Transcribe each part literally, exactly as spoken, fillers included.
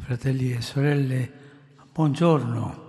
Fratelli e sorelle, buongiorno.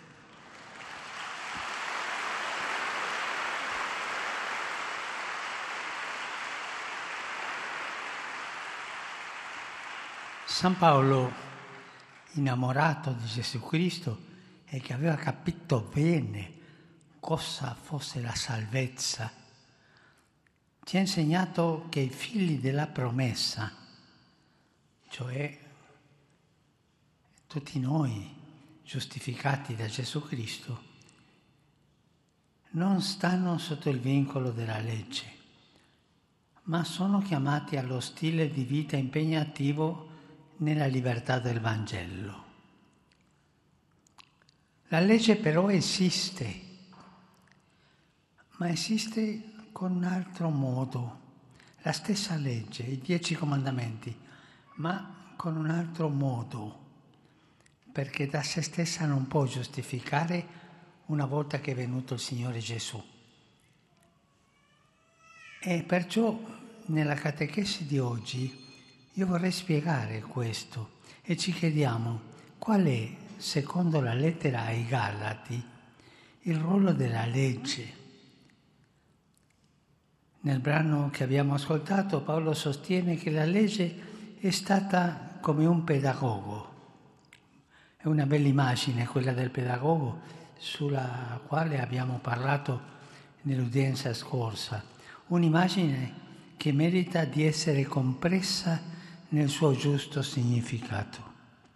San Paolo, innamorato di Gesù Cristo e che aveva capito bene cosa fosse la salvezza, ci ha insegnato che i figli della promessa, cioè tutti noi giustificati da Gesù Cristo, non stanno sotto il vincolo della legge, ma sono chiamati allo stile di vita impegnativo nella libertà del Vangelo. La legge però esiste, ma esiste con un altro modo, la stessa legge, i dieci comandamenti, ma con un altro modo, perché da se stessa non può giustificare una volta che è venuto il Signore Gesù. E perciò nella catechesi di oggi io vorrei spiegare questo e ci chiediamo qual è, secondo la lettera ai Galati, il ruolo della legge. Nel brano che abbiamo ascoltato Paolo sostiene che la legge è stata come un pedagogo. È una bella immagine quella del pedagogo sulla quale abbiamo parlato nell'udienza scorsa. Un'immagine che merita di essere compresa nel suo giusto significato.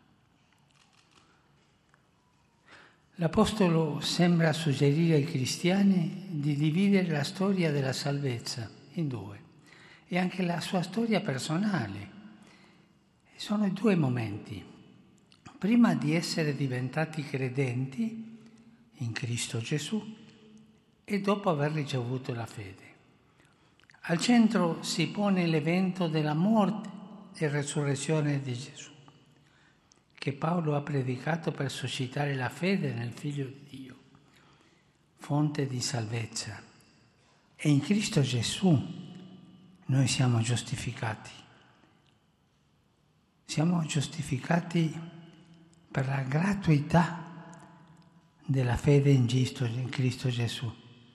L'Apostolo sembra suggerire ai cristiani di dividere la storia della salvezza in due e anche la sua storia personale. Sono i due momenti. Prima di essere diventati credenti in Cristo Gesù e dopo aver ricevuto la fede. Al centro si pone l'evento della morte e resurrezione di Gesù, che Paolo ha predicato per suscitare la fede nel Figlio di Dio, fonte di salvezza. E in Cristo Gesù noi siamo giustificati. Siamo giustificati per la gratuità della fede in Cristo Gesù.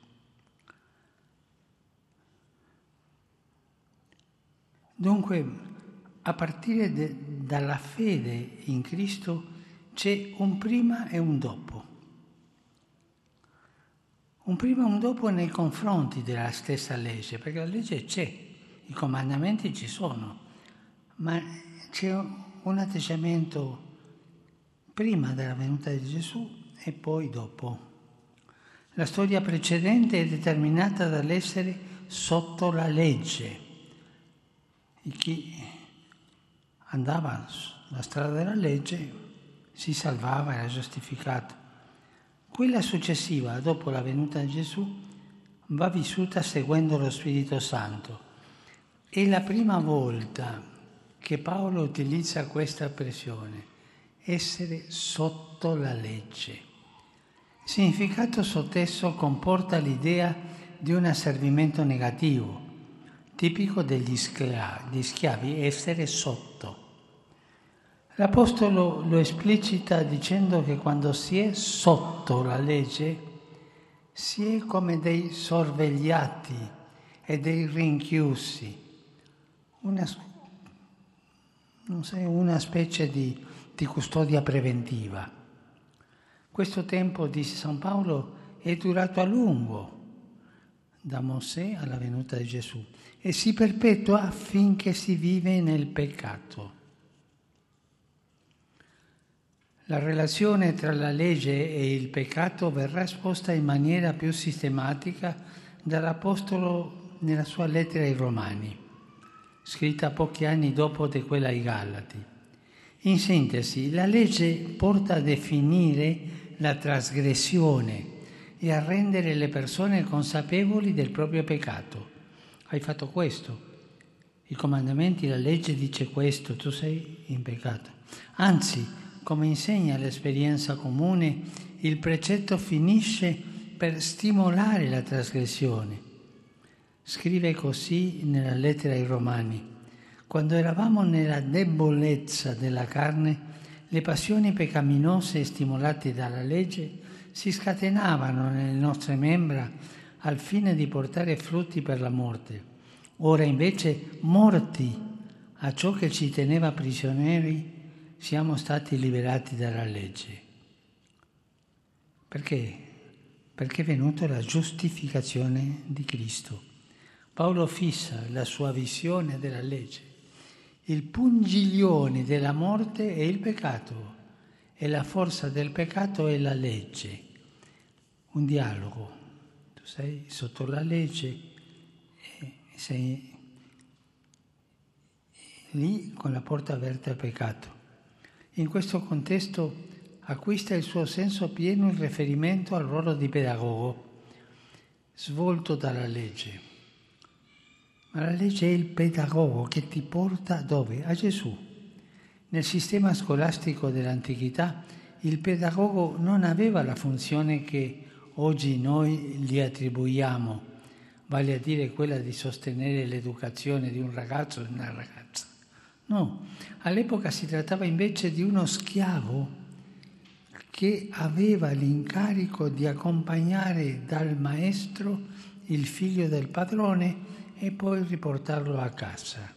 Dunque, a partire de, dalla fede in Cristo c'è un prima e un dopo. Un prima e un dopo nei confronti della stessa legge, perché la legge c'è, i comandamenti ci sono, ma c'è un atteggiamento prima della venuta di Gesù e poi dopo. La storia precedente è determinata dall'essere sotto la legge. E chi andava sulla strada della legge si salvava, era giustificato. Quella successiva, dopo la venuta di Gesù, va vissuta seguendo lo Spirito Santo. È la prima volta che Paolo utilizza questa espressione, essere sotto la legge. Il significato sotteso comporta l'idea di un asservimento negativo, tipico degli schiavi, schiavi, essere sotto. L'Apostolo lo esplicita dicendo che quando si è sotto la legge si è come dei sorvegliati e dei rinchiusi, una, non so, una specie di, di custodia preventiva. Questo tempo, dice San Paolo, è durato a lungo, da Mosè alla venuta di Gesù, e si perpetua finché si vive nel peccato. La relazione tra la legge e il peccato verrà esposta in maniera più sistematica dall'Apostolo nella sua lettera ai Romani, scritta pochi anni dopo di quella ai Galati. In sintesi, la legge porta a definire la trasgressione e a rendere le persone consapevoli del proprio peccato. Hai fatto questo. I comandamenti, la legge dice questo, tu sei in peccato. Anzi, come insegna l'esperienza comune, il precetto finisce per stimolare la trasgressione. Scrive così nella lettera ai Romani: quando eravamo nella debolezza della carne, Le passioni peccaminose stimolate dalla legge si scatenavano nelle nostre membra al fine di portare frutti per la morte. Ora invece, morti a ciò che ci teneva prigionieri, siamo stati liberati dalla legge. Perché? Perché è venuta la giustificazione di Cristo. Paolo fissa la sua visione della legge. Il pungiglione della morte è il peccato e la forza del peccato è la legge. Un dialogo. Tu sei sotto la legge e sei lì con la porta aperta al peccato. In questo contesto acquista il suo senso pieno il riferimento al ruolo di pedagogo svolto dalla legge. Ma la legge è il pedagogo che ti porta dove? A Gesù. Nel sistema scolastico dell'antichità il pedagogo non aveva la funzione che oggi noi gli attribuiamo, vale a dire quella di sostenere l'educazione di un ragazzo o di una ragazza. No, all'epoca si trattava invece di uno schiavo che aveva l'incarico di accompagnare dal maestro il figlio del padrone e poi riportarlo a casa.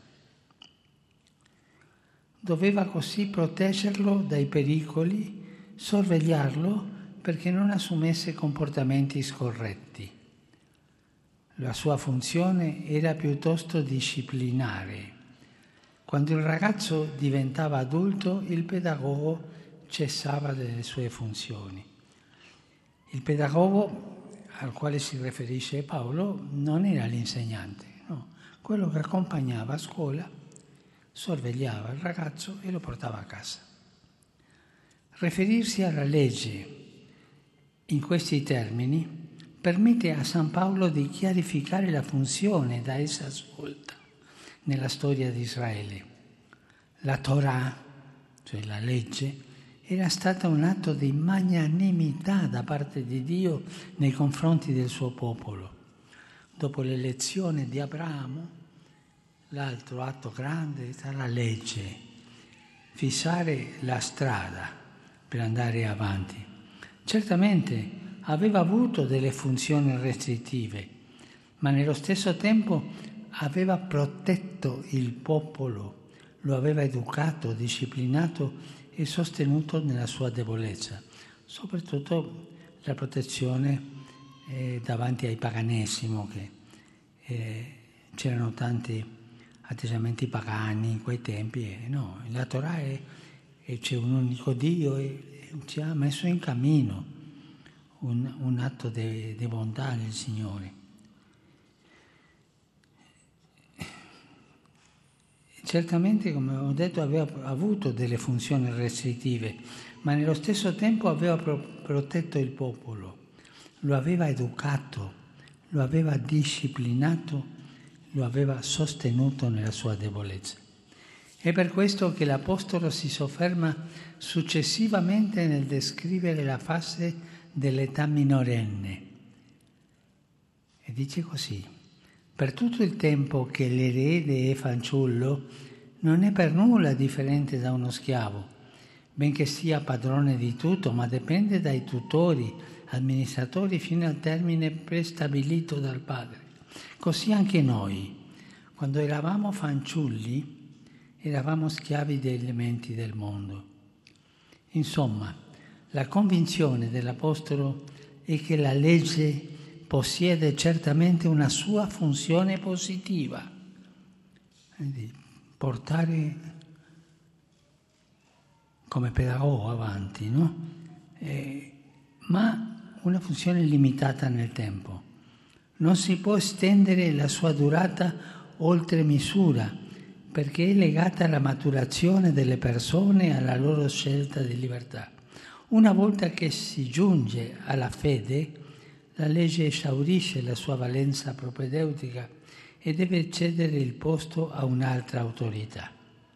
Doveva così proteggerlo dai pericoli, sorvegliarlo perché non assumesse comportamenti scorretti. La sua funzione era piuttosto disciplinare. Quando il ragazzo diventava adulto, il pedagogo cessava dalle sue funzioni. Il pedagogo al quale si riferisce Paolo non era l'insegnante, no, quello che accompagnava a scuola, sorvegliava il ragazzo e lo portava a casa. Riferirsi alla legge in questi termini permette a San Paolo di chiarificare la funzione da essa svolta nella storia di Israele. La Torah, cioè la legge, era stata un atto di magnanimità da parte di Dio nei confronti del suo popolo. Dopo l'elezione di Abramo, l'altro atto grande è la legge, fissare la strada per andare avanti. Certamente aveva avuto delle funzioni restrittive, ma nello stesso tempo aveva protetto il popolo, lo aveva educato, disciplinato e sostenuto nella sua debolezza, soprattutto la protezione eh, davanti al paganesimo, che eh, c'erano tanti atteggiamenti pagani in quei tempi, e no, la Torah è, e c'è un unico Dio e, e ci ha messo in cammino un, un atto di bontà del Signore. Certamente, come ho detto, aveva avuto delle funzioni restrittive, ma nello stesso tempo aveva pro- protetto il popolo, lo aveva educato, lo aveva disciplinato, lo aveva sostenuto nella sua debolezza. È per questo che l'Apostolo si sofferma successivamente nel descrivere la fase dell'età minorenne. E dice così: per tutto il tempo che l'erede è fanciullo, non è per nulla differente da uno schiavo, benché sia padrone di tutto, ma dipende dai tutori, amministratori fino al termine prestabilito dal padre. Così anche noi, quando eravamo fanciulli, eravamo schiavi degli elementi del mondo. Insomma, la convinzione dell'Apostolo è che la legge possiede certamente una sua funzione positiva, di portare come pedagogo avanti, no? Eh, ma una funzione limitata nel tempo. Non si può estendere la sua durata oltre misura, perché è legata alla maturazione delle persone e alla loro scelta di libertà. Una volta che si giunge alla fede, la legge esaurisce la sua valenza propedeutica e deve cedere il posto a un'altra autorità.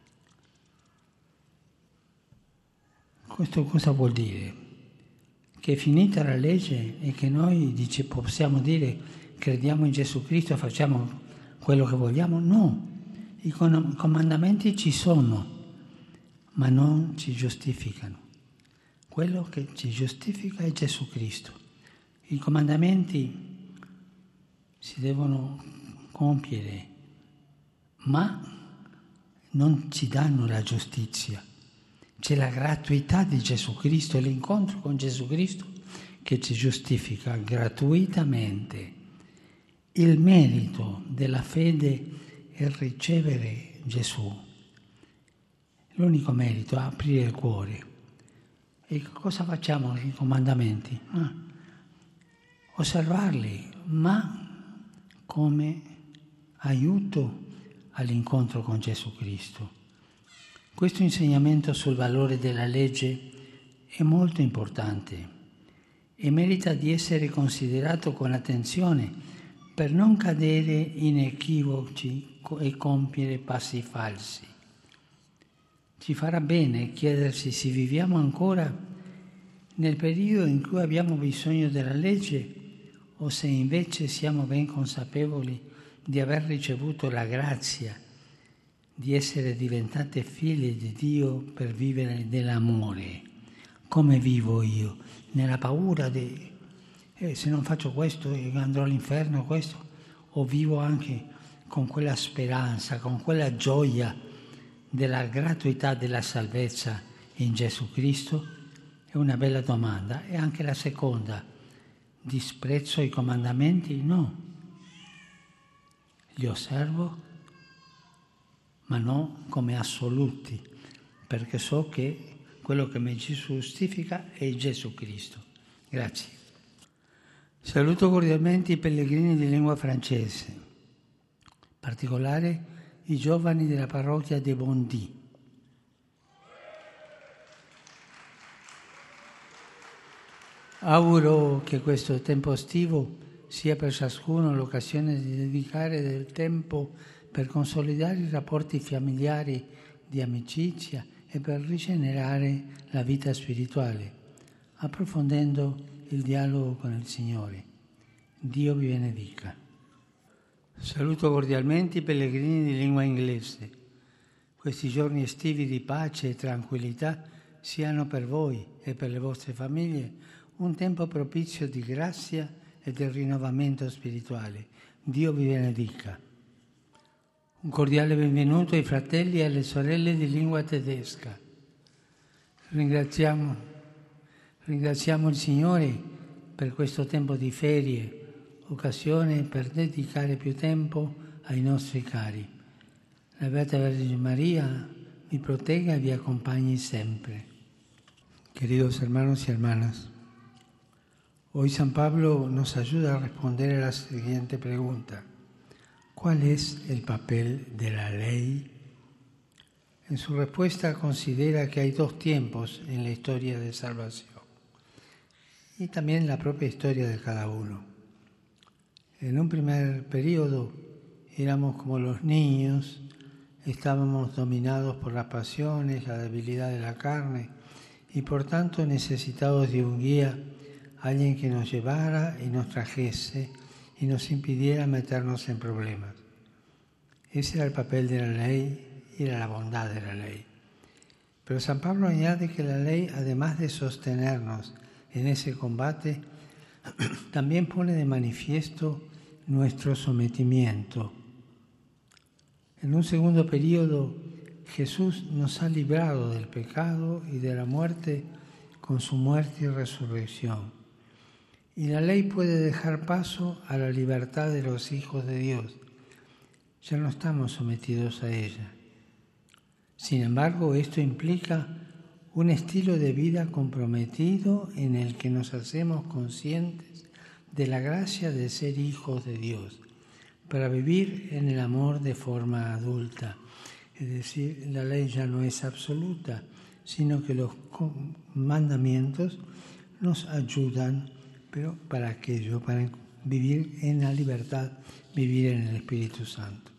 Questo cosa vuol dire? Che è finita la legge e che noi dice, possiamo dire crediamo in Gesù Cristo e facciamo quello che vogliamo? No, i comandamenti ci sono, ma non ci giustificano. Quello che ci giustifica è Gesù Cristo. I comandamenti si devono compiere, ma non ci danno la giustizia. C'è la gratuità di Gesù Cristo, è l'incontro con Gesù Cristo che ci giustifica gratuitamente. Il merito della fede è ricevere Gesù. L'unico merito è aprire il cuore. E cosa facciamo nei comandamenti? Ah, osservarli, ma come aiuto all'incontro con Gesù Cristo. Questo insegnamento sul valore della legge è molto importante e merita di essere considerato con attenzione per non cadere in equivoci e compiere passi falsi. Ci farà bene chiedersi se viviamo ancora nel periodo in cui abbiamo bisogno della legge o se invece siamo ben consapevoli di aver ricevuto la grazia di essere diventate figlie di Dio per vivere nell'amore. Come vivo io? Nella paura di eh, se non faccio questo andrò all'inferno, questo? O vivo anche con quella speranza, con quella gioia della gratuità della salvezza in Gesù Cristo? È una bella domanda. E anche la seconda, disprezzo i comandamenti? No. Li osservo, ma non come assoluti, perché so che quello che mi giustifica è Gesù Cristo. Grazie. Saluto cordialmente i pellegrini di lingua francese, in particolare i giovani della parrocchia de Bondy. Auguro che questo tempo estivo sia per ciascuno l'occasione di dedicare del tempo per consolidare i rapporti familiari di amicizia e per rigenerare la vita spirituale, approfondendo il dialogo con il Signore. Dio vi benedica. Saluto cordialmente i pellegrini di lingua inglese. Questi giorni estivi di pace e tranquillità siano per voi e per le vostre famiglie un tempo propizio di grazia e del rinnovamento spirituale. Dio vi benedica. Un cordiale benvenuto ai fratelli e alle sorelle di lingua tedesca. Ringraziamo, ringraziamo il Signore per questo tempo di ferie, occasione per dedicare più tempo ai nostri cari. La Beata Vergine María vi protegga y vi acompañe siempre. Queridos hermanos y hermanas, hoy San Pablo nos ayuda a responder a la siguiente pregunta. ¿Cuál es el papel de la ley? En su respuesta considera que hay dos tiempos en la historia de salvación y también en la propia historia de cada uno. En un primer periodo éramos como los niños, estábamos dominados por las pasiones, la debilidad de la carne y por tanto necesitados de un guía, alguien que nos llevara y nos trajese y nos impidiera meternos en problemas. Ese era el papel de la ley y era la bondad de la ley. Pero San Pablo añade que la ley, además de sostenernos en ese combate, también pone de manifiesto nuestro sometimiento. En un segundo periodo, Jesús nos ha librado del pecado y de la muerte con su muerte y resurrección. Y la ley puede dejar paso a la libertad de los hijos de Dios. Ya no estamos sometidos a ella. Sin embargo, esto implica un estilo de vida comprometido en el que nos hacemos conscientes de la gracia de ser hijos de Dios, para vivir en el amor de forma adulta. Es decir, la ley ya no es absoluta, sino que los mandamientos nos ayudan, pero para aquello, para vivir en la libertad, vivir en el Espíritu Santo.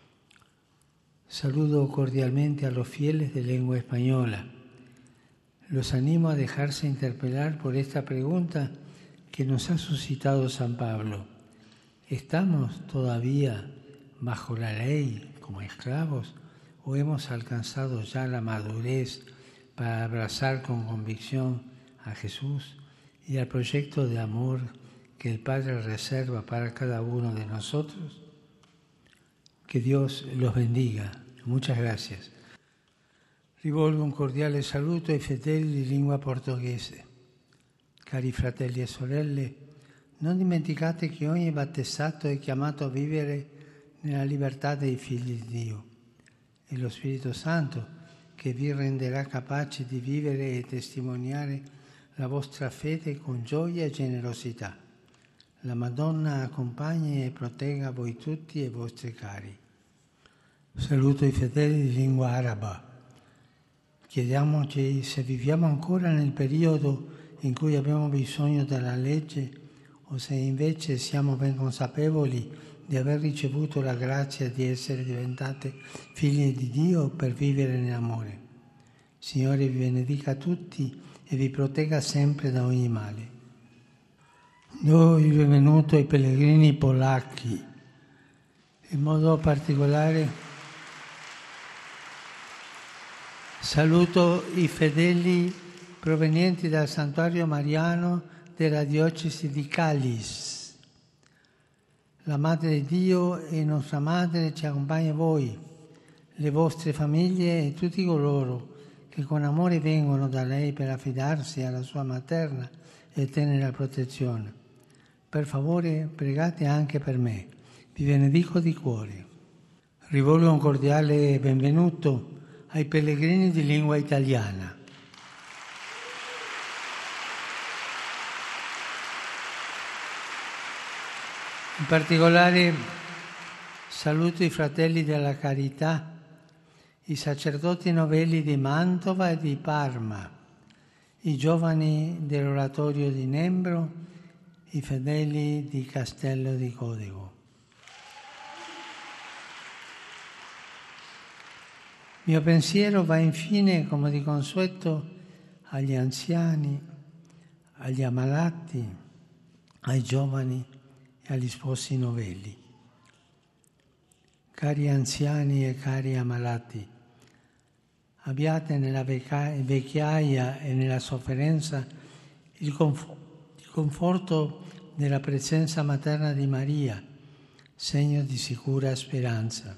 Saludo cordialmente a los fieles de lengua española. Los animo a dejarse interpelar por esta pregunta que nos ha suscitado San Pablo. ¿Estamos todavía bajo la ley como esclavos o o hemos alcanzado ya la madurez para abrazar con convicción a Jesús y al proyecto de amor que el Padre reserva para cada uno de nosotros? Que Dios los bendiga. Muchas gracias. Rivolgo un cordiale saluto ai fedeli di lingua portoghese. Cari fratelli e sorelle, non dimenticate che ogni battezzato è chiamato a vivere nella libertà dei figli di Dio. E lo Spirito Santo che vi renderà capaci di vivere e testimoniare la vostra fede con gioia e generosità. La Madonna accompagni e protegga voi tutti e i vostri cari. Saluto i fedeli di lingua araba. Chiediamoci se viviamo ancora nel periodo in cui abbiamo bisogno della legge o se invece siamo ben consapevoli di aver ricevuto la grazia di essere diventate figlie di Dio per vivere nell'amore. Signore vi benedica tutti e vi protegga sempre da ogni male. Do il benvenuto ai pellegrini polacchi, in modo particolare saluto i fedeli provenienti dal santuario mariano della diocesi di Kalisz. La Madre di Dio e nostra Madre ci accompagna voi, le vostre famiglie e tutti coloro che con amore vengono da lei per affidarsi alla sua materna e tenera protezione. Per favore pregate anche per me. Vi benedico di cuore. Rivolgo un cordiale benvenuto ai pellegrini di lingua italiana. In particolare saluto i fratelli della Carità, i sacerdoti novelli di Mantova e di Parma, i giovani dell'oratorio di Nembro, i fedeli di Castello di Codego. Il mio pensiero va infine, come di consueto, agli anziani, agli ammalati, ai giovani e agli sposi novelli. Cari anziani e cari ammalati, abbiate nella vecchiaia e nella sofferenza il, conf- il conforto della presenza materna di Maria, segno di sicura speranza.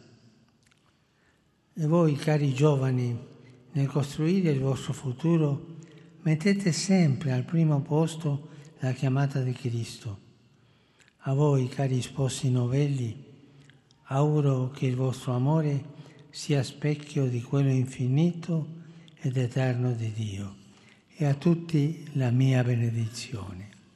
E voi, cari giovani, nel costruire il vostro futuro, mettete sempre al primo posto la chiamata di Cristo. A voi, cari sposi novelli, auguro che il vostro amore sia specchio di quello infinito ed eterno di Dio. E a tutti la mia benedizione.